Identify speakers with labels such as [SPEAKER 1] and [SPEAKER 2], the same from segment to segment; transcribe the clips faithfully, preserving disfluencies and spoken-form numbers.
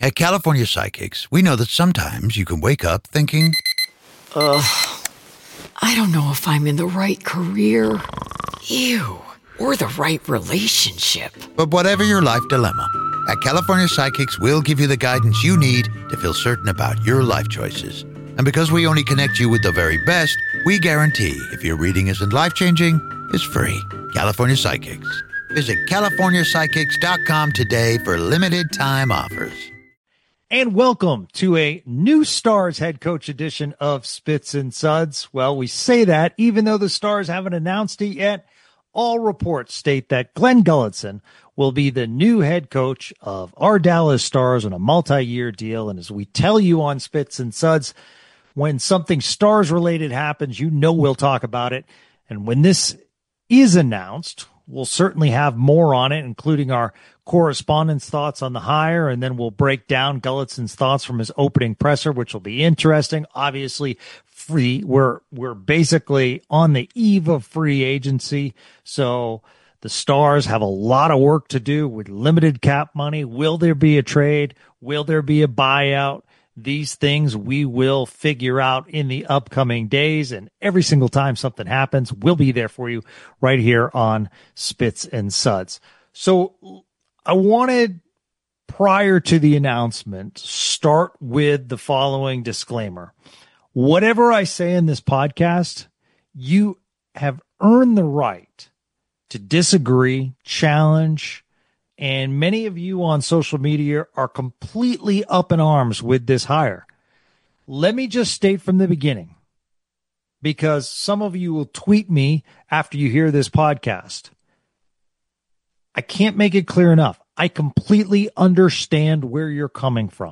[SPEAKER 1] At California Psychics, we know that sometimes you can wake up thinking,
[SPEAKER 2] Ugh, I don't know if I'm in the right career. Ew. Or the right relationship.
[SPEAKER 1] But whatever your life dilemma, at California Psychics, we'll give you the guidance you need to feel certain about your life choices. And because we only connect you with the very best, we guarantee if your reading isn't life-changing, it's free. California Psychics. Visit california psychics dot com today for limited time offers.
[SPEAKER 3] And welcome to a new Stars head coach edition of Spits and Suds. Well, we say that even though the Stars haven't announced it yet. All reports state that Glenn Gulutzan will be the new head coach of our Dallas Stars on a multi-year deal. And as we tell you on Spits and Suds, when something Stars related happens, you know we'll talk about it. And when this is announced, we'll certainly have more on it, including our correspondent's thoughts on the hire. And then we'll break down Gulutzan's thoughts from his opening presser, which will be interesting. Obviously, free. We're, we're basically on the eve of free agency. So the Stars have a lot of work to do with limited cap money. Will there be a trade? Will there be a buyout? These things we will figure out in the upcoming days. And every single time something happens, we'll be there for you right here on Spits and Suds. So I wanted, prior to the announcement, start with the following disclaimer. Whatever I say in this podcast, you have earned the right to disagree, challenge, and many of you on social media are completely up in arms with this hire. Let me just state from the beginning, because some of you will tweet me after you hear this podcast. I can't make it clear enough. I completely understand where you're coming from.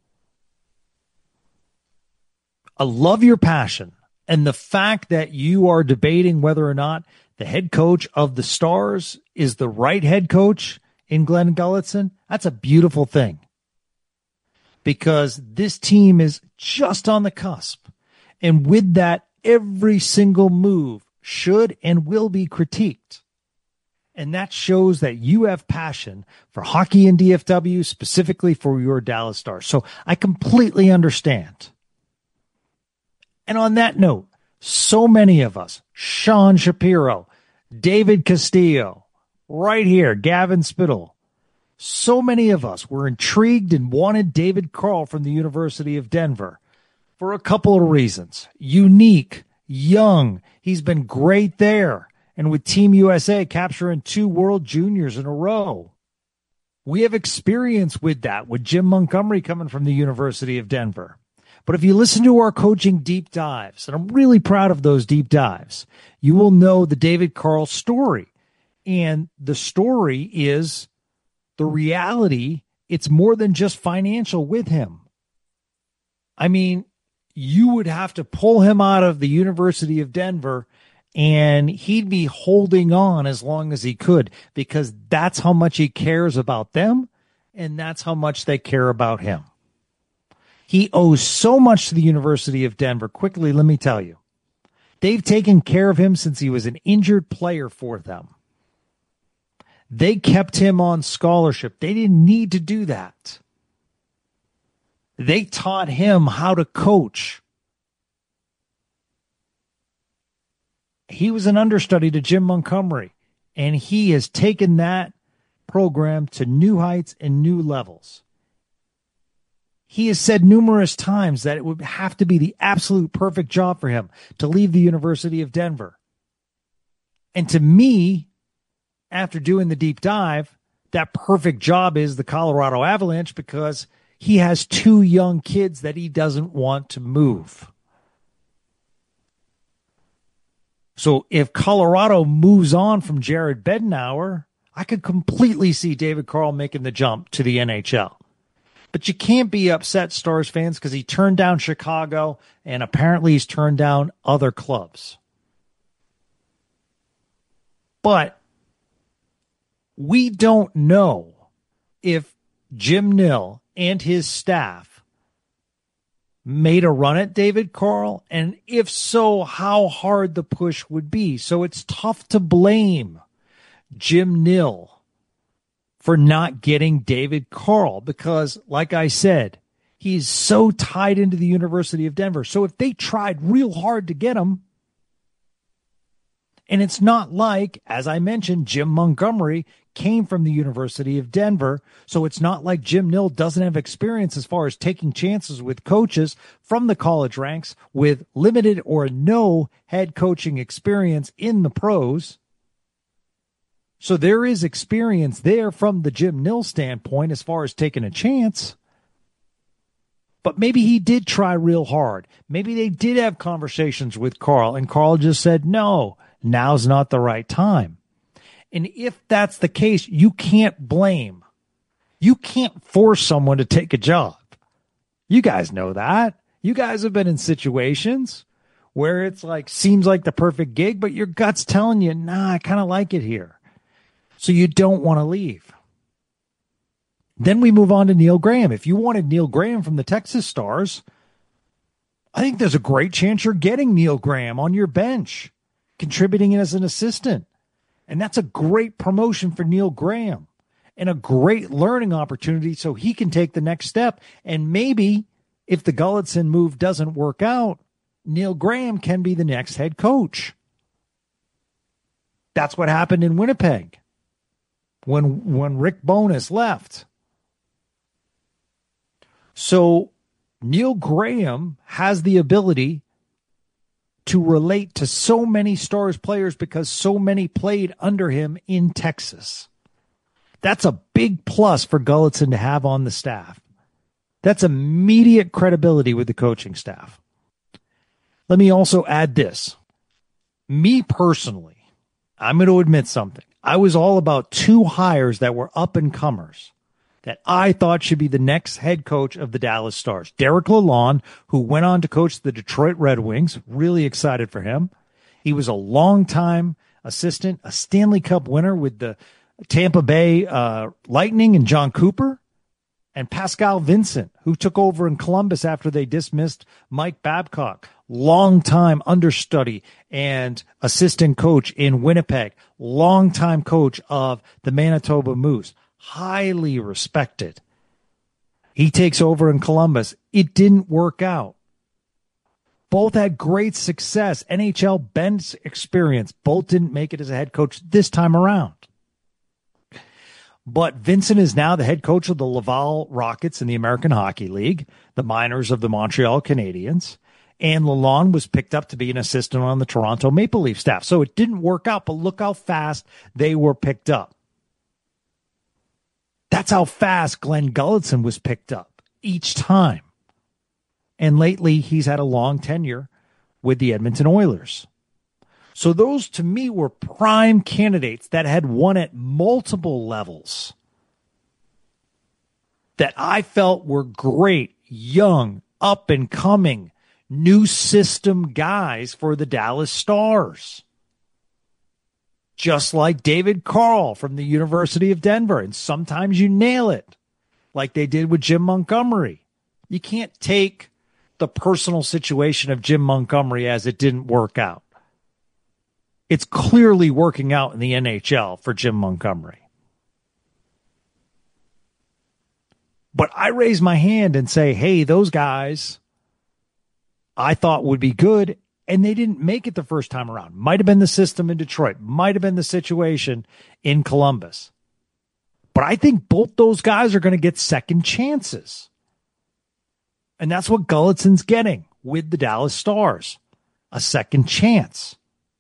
[SPEAKER 3] I love your passion and the fact that you are debating whether or not the head coach of the Stars is the right head coach in Glenn Gulutzan. That's a beautiful thing, because this team is just on the cusp. And with that, every single move should and will be critiqued. And that shows that you have passion for hockey and D F W, specifically for your Dallas Stars. So I completely understand. And on that note, so many of us, Sean Shapiro, David Castillo, right here, Gavin Spittle, so many of us were intrigued and wanted David Carl from the University of Denver for a couple of reasons. Unique, young, he's been great there. And with Team U S A capturing two World Juniors in a row. We have experience with that, with Jim Montgomery coming from the University of Denver. But if you listen to our coaching deep dives, and I'm really proud of those deep dives, you will know the David Carl story. And the story is the reality. It's more than just financial with him. I mean, you would have to pull him out of the University of Denver and he'd be holding on as long as he could, because that's how much he cares about them, and that's how much they care about him. He owes so much to the University of Denver. Quickly, let me tell you. They've taken care of him since he was an injured player for them. They kept him on scholarship. They didn't need to do that. They taught him how to coach. He was an understudy to Jim Montgomery, and he has taken that program to new heights and new levels. He has said numerous times that it would have to be the absolute perfect job for him to leave the University of Denver. And to me, after doing the deep dive, that perfect job is the Colorado Avalanche, because he has two young kids that he doesn't want to move. So if Colorado moves on from Jared Bednauer, I could completely see David Carl making the jump to the N H L. But you can't be upset, Stars fans, because he turned down Chicago, and apparently he's turned down other clubs. But we don't know if Jim Nill and his staff made a run at David Carl, and if so, how hard the push would be. So it's tough to blame Jim Nill for not getting David Carl because, like I said, he's so tied into the University of Denver. So if they tried real hard to get him, and it's not like, as I mentioned, Jim Montgomery came from the University of Denver, so it's not like Jim Nill doesn't have experience as far as taking chances with coaches from the college ranks with limited or no head coaching experience in the pros. So there is experience there from the Jim Nill standpoint as far as taking a chance. But maybe he did try real hard. Maybe they did have conversations with Carl, and Carl just said, no, now's not the right time. And if that's the case, you can't blame. You can't force someone to take a job. You guys know that. You guys have been in situations where it's like, seems like the perfect gig, but your gut's telling you, nah, I kind of like it here. So you don't want to leave. Then we move on to Neil Graham. If you wanted Neil Graham from the Texas Stars, I think there's a great chance you're getting Neil Graham on your bench, contributing as an assistant. And that's a great promotion for Neil Graham and a great learning opportunity so he can take the next step. And maybe if the Gulutzan move doesn't work out, Neil Graham can be the next head coach. That's what happened in Winnipeg when, when Rick Bowness left. So Neil Graham has the ability to relate to so many Stars players because so many played under him in Texas. That's a big plus for Gulutzan to have on the staff. That's immediate credibility with the coaching staff. Let me also add this. Me personally, I'm going to admit something. I was all about two hires that were up-and-comers that I thought should be the next head coach of the Dallas Stars. Derek Lalonde, who went on to coach the Detroit Red Wings. Really excited for him. He was a longtime assistant, a Stanley Cup winner with the Tampa Bay uh, Lightning and John Cooper. And Pascal Vincent, who took over in Columbus after they dismissed Mike Babcock. Longtime understudy and assistant coach in Winnipeg. Longtime coach of the Manitoba Moose. Highly respected. He takes over in Columbus. It didn't work out. Both had great success. N H L bench experience. Both didn't make it as a head coach this time around. But Vincent is now the head coach of the Laval Rockets in the American Hockey League, the minors of the Montreal Canadiens. And Lalonde was picked up to be an assistant on the Toronto Maple Leaf staff. So it didn't work out, but look how fast they were picked up. That's how fast Glenn Gulutzan was picked up each time. And lately, he's had a long tenure with the Edmonton Oilers. So those, to me, were prime candidates that had won at multiple levels that I felt were great, young, up-and-coming, new system guys for the Dallas Stars. Just like David Carl from the University of Denver. And sometimes you nail it, like they did with Jim Montgomery. You can't take the personal situation of Jim Montgomery as it didn't work out. It's clearly working out in the N H L for Jim Montgomery. But I raise my hand and say, hey, those guys I thought would be good, and they didn't make it the first time around. Might have been the system in Detroit. Might have been the situation in Columbus. But I think both those guys are going to get second chances. And that's what Gulutzan's getting with the Dallas Stars. A second chance.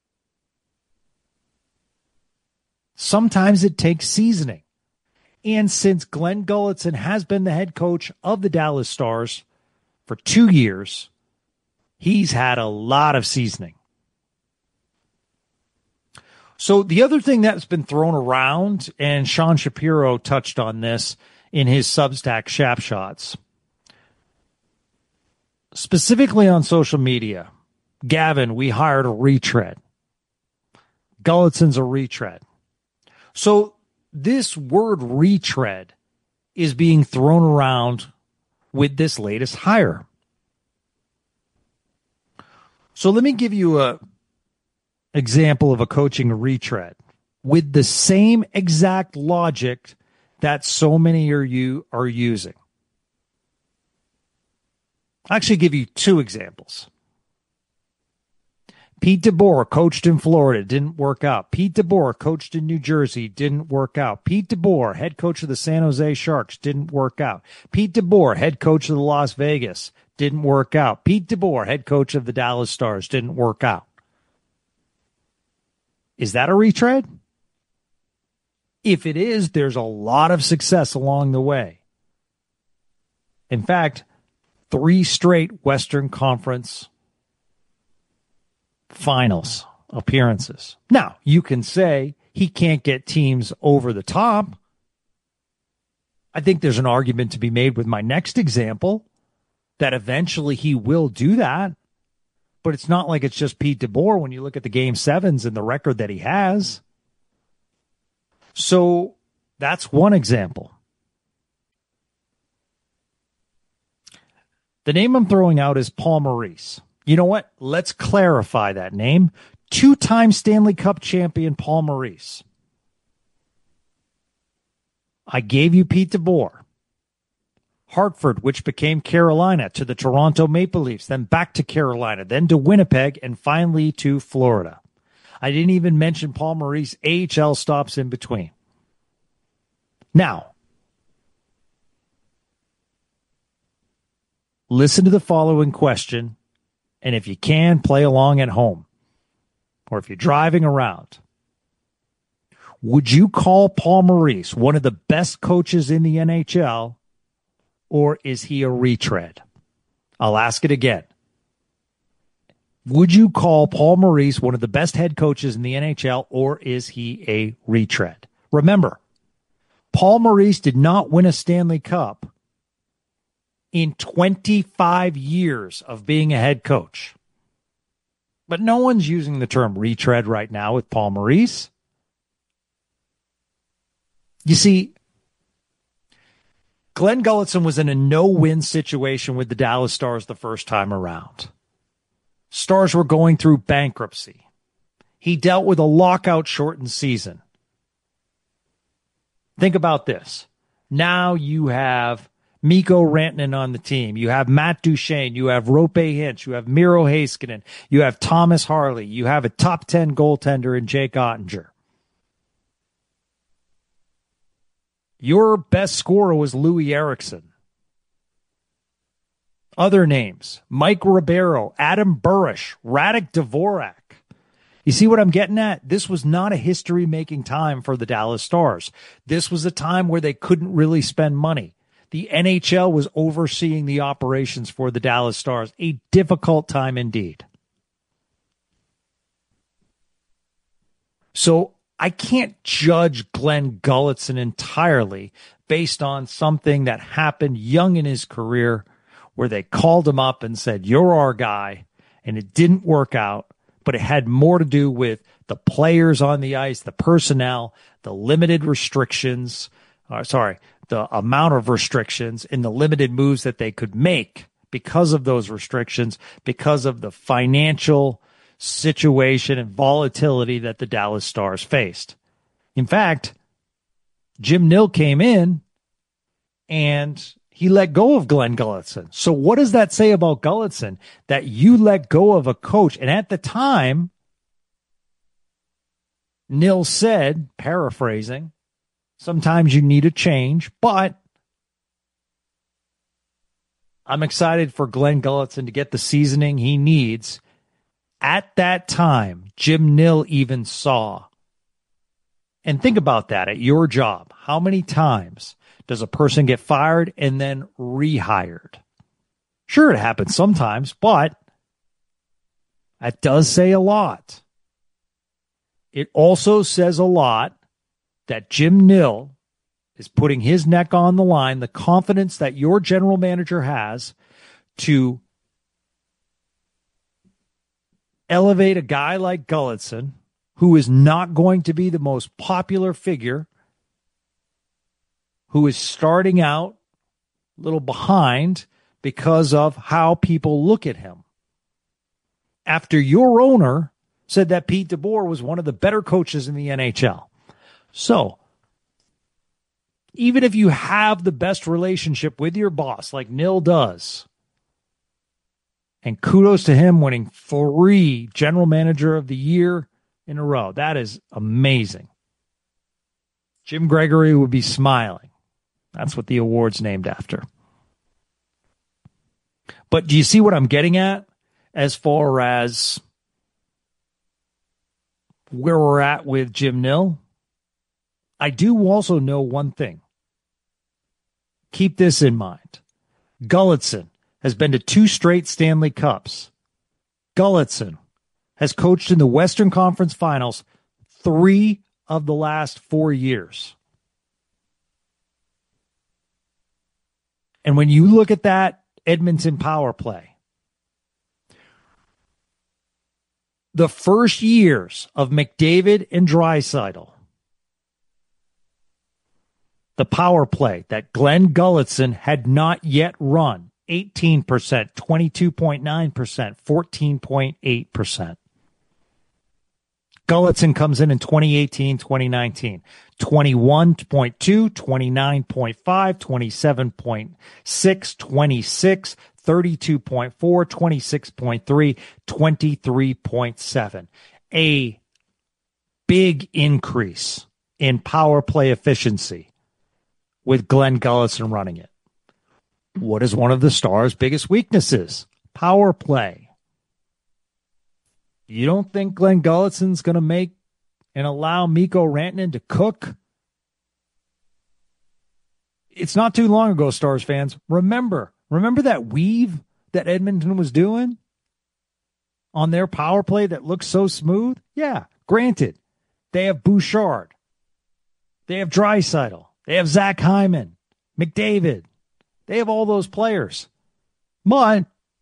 [SPEAKER 3] Sometimes it takes seasoning. And since Glenn Gulutzan has been the head coach of the Dallas Stars for two years, he's had a lot of seasoning. So the other thing that's been thrown around, and Sean Shapiro touched on this in his Substack Shap Shots, specifically on social media, Gavin, we hired a retread. Gulutzan's a retread. So this word retread is being thrown around with this latest hire. So let me give you a example of a coaching retread with the same exact logic that so many of you are using. I'll actually give you two examples. Pete DeBoer coached in Florida, didn't work out. Pete DeBoer coached in New Jersey, didn't work out. Pete DeBoer, head coach of the San Jose Sharks, didn't work out. Pete DeBoer, head coach of the Las Vegas, didn't work out. Pete DeBoer, head coach of the Dallas Stars, didn't work out. Is that a retread? If it is, there's a lot of success along the way. In fact, three straight Western Conference Finals appearances. Now, you can say he can't get teams over the top. I think there's an argument to be made with my next example that eventually he will do that. But it's not like it's just Pete DeBoer when you look at the game sevens and the record that he has. So that's one example. The name I'm throwing out is Paul Maurice. You know what? Let's clarify that name. Two-time Stanley Cup champion Paul Maurice. I gave you Pete DeBoer. Hartford, which became Carolina, to the Toronto Maple Leafs, then back to Carolina, then to Winnipeg, and finally to Florida. I didn't even mention Paul Maurice A H L stops in between. Now, listen to the following question, and if you can, play along at home, or if you're driving around. Would you call Paul Maurice one of the best coaches in the N H L, or is he a retread? I'll ask it again. Would you call Paul Maurice one of the best head coaches in the N H L, or is he a retread? Remember, Paul Maurice did not win a Stanley Cup in twenty-five years of being a head coach. But no one's using the term retread right now with Paul Maurice. You see, Glenn Gulutzan was in a no-win situation with the Dallas Stars the first time around. Stars were going through bankruptcy. He dealt with a lockout-shortened season. Think about this. Now you have Mikko Rantanen on the team. You have Matt Duchene. You have Roope Hintz. You have Miro Heiskanen. You have Thomas Harley. You have a top ten goaltender in Jake Ottinger. Your best scorer was Louis Eriksson. Other names, Mike Ribeiro, Adam Burish, Radek Dvorak. You see what I'm getting at? This was not a history-making time for the Dallas Stars. This was a time where they couldn't really spend money. The N H L was overseeing the operations for the Dallas Stars. A difficult time indeed. So I can't judge Glenn Gulutzan entirely based on something that happened young in his career where they called him up and said, "You're our guy," and it didn't work out. But it had more to do with the players on the ice, the personnel, the limited restrictions, uh, sorry, the amount of restrictions and the limited moves that they could make because of those restrictions, because of the financial situation and volatility that the Dallas Stars faced. In fact, Jim Nill came in and he let go of Glenn Gulutzan. So what does that say about Gulutzan? That you let go of a coach. And at the time, Nill said, paraphrasing, sometimes you need a change, but I'm excited for Glenn Gulutzan to get the seasoning he needs. At that time, Jim Nill even saw. And think about that at your job. How many times does a person get fired and then rehired? Sure, it happens sometimes, but that does say a lot. It also says a lot that Jim Nill is putting his neck on the line, the confidence that your general manager has to elevate a guy like Gulutzan, who is not going to be the most popular figure, who is starting out a little behind because of how people look at him. After your owner said that Pete DeBoer was one of the better coaches in the N H L. So even if you have the best relationship with your boss, like Nil does. And kudos to him winning three General Manager of the Year in a row. That is amazing. Jim Gregory would be smiling. That's what the award's named after. But do you see what I'm getting at as far as where we're at with Jim Nill? I do also know one thing. Keep this in mind. Gulutzan has been to two straight Stanley Cups. Gulutzan has coached in the Western Conference Finals three of the last four years. And when you look at that Edmonton power play, the first years of McDavid and Draisaitl, the power play that Glenn Gulutzan had not yet run, eighteen percent, twenty-two point nine percent, fourteen point eight percent. Gulutzan comes in in twenty eighteen, twenty nineteen, twenty-one point two, twenty-nine point five, twenty-seven point six, twenty-six, thirty-two point four, twenty-six point three, twenty-three point seven. A big increase in power play efficiency with Glenn Gulutzan running it. What is one of the Stars' biggest weaknesses? Power play. You don't think Glenn Gulutzan's going to make and allow Mikko Rantanen to cook? It's not too long ago, Stars fans. Remember, remember that weave that Edmonton was doing on their power play that looks so smooth? Yeah, granted, they have Bouchard. They have Draisaitl. They have Zach Hyman, McDavid. They have all those players. But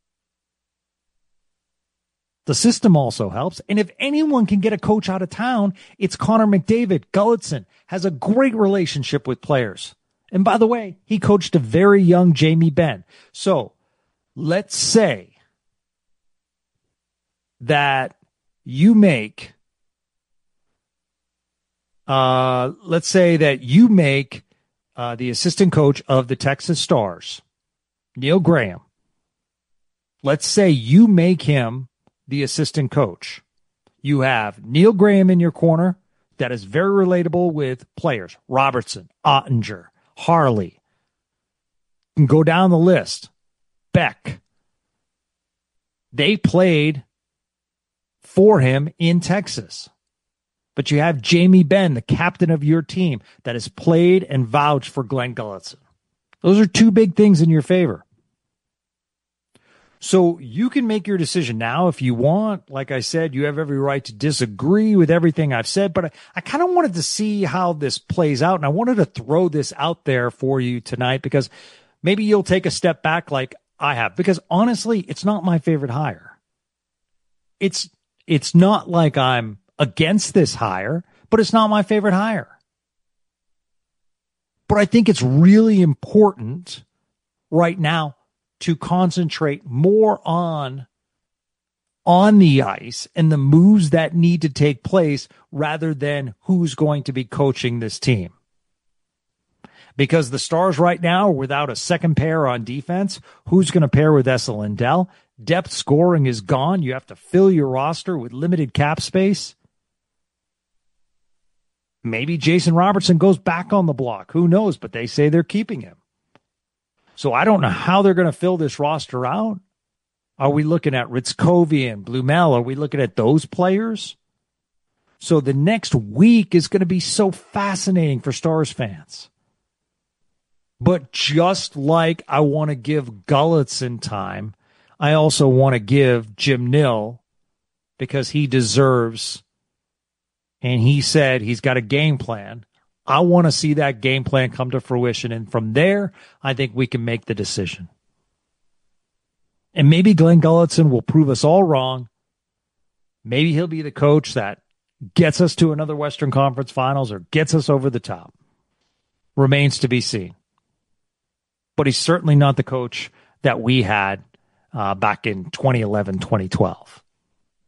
[SPEAKER 3] the system also helps. And if anyone can get a coach out of town, it's Connor McDavid. Gulutzan has a great relationship with players. And by the way, he coached a very young Jamie Benn. So let's say that you make, uh, let's say that you make uh, the assistant coach of the Texas Stars, Neil Graham. Let's say you make him the assistant coach. You have Neil Graham in your corner that is very relatable with players. Robertson, Ottinger, Harley. You can go down the list. Beck. They played for him in Texas. But you have Jamie Benn, the captain of your team, that has played and vouched for Glenn Gulutzan. Those are two big things in your favor. So you can make your decision now if you want. Like I said, you have every right to disagree with everything I've said, but I, I kind of wanted to see how this plays out, and I wanted to throw this out there for you tonight because maybe you'll take a step back like I have, because honestly, it's not my favorite hire. It's, it's not like I'm against this hire, but it's not my favorite hire. But I think it's really important right now to concentrate more on, on the ice and the moves that need to take place rather than who's going to be coaching this team. Because the Stars right now are without a second pair on defense. Who's going to pair with Esa Lindell? Depth scoring is gone. You have to fill your roster with limited cap space. Maybe Jason Robertson goes back on the block. Who knows? But they say they're keeping him. So I don't know how they're going to fill this roster out. Are we looking at Ritzkovian, Blumel? Are we looking at those players? So the next week is going to be so fascinating for Stars fans. But just like I want to give Gulutzan time, I also want to give Jim Nill, because he deserves, and he said he's got a game plan. I want to see that game plan come to fruition. And from there, I think we can make the decision. And maybe Glenn Gulutzan will prove us all wrong. Maybe he'll be the coach that gets us to another Western Conference Finals or gets us over the top. Remains to be seen. But he's certainly not the coach that we had uh, back in twenty eleven, twenty twelve.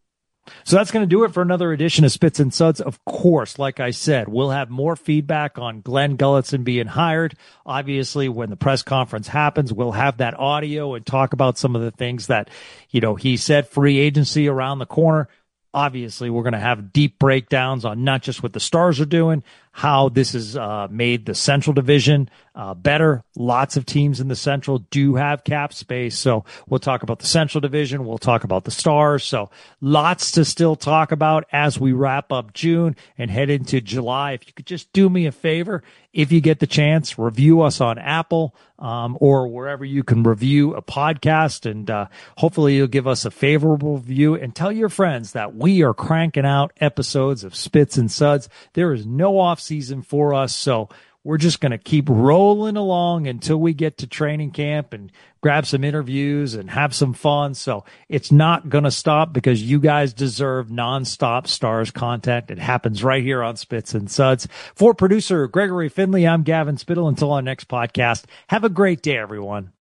[SPEAKER 3] So that's going to do it for another edition of Spits and Suds. Of course, like I said, we'll have more feedback on Glenn Gulutzan being hired. Obviously, when the press conference happens, we'll have that audio and talk about some of the things that, you know, he said, free agency around the corner. Obviously, we're going to have deep breakdowns on not just what the Stars are doing, how this has uh, made the Central Division uh, better. Lots of teams in the Central do have cap space. So we'll talk about the Central Division. We'll talk about the Stars. So lots to still talk about as we wrap up June and head into July. If you could just do me a favor, if you get the chance, review us on Apple um, or wherever you can review a podcast. And uh, hopefully you'll give us a favorable review and tell your friends that we are cranking out episodes of Spits and Suds. There is no off season for us, so we're just going to keep rolling along until we get to training camp and grab some interviews and have some fun. So it's not going to stop because you guys deserve nonstop Stars content. It happens right here on Spits and Suds. For producer Gregory Finley, I'm Gavin Spittle. Until our next podcast, have a great day, everyone.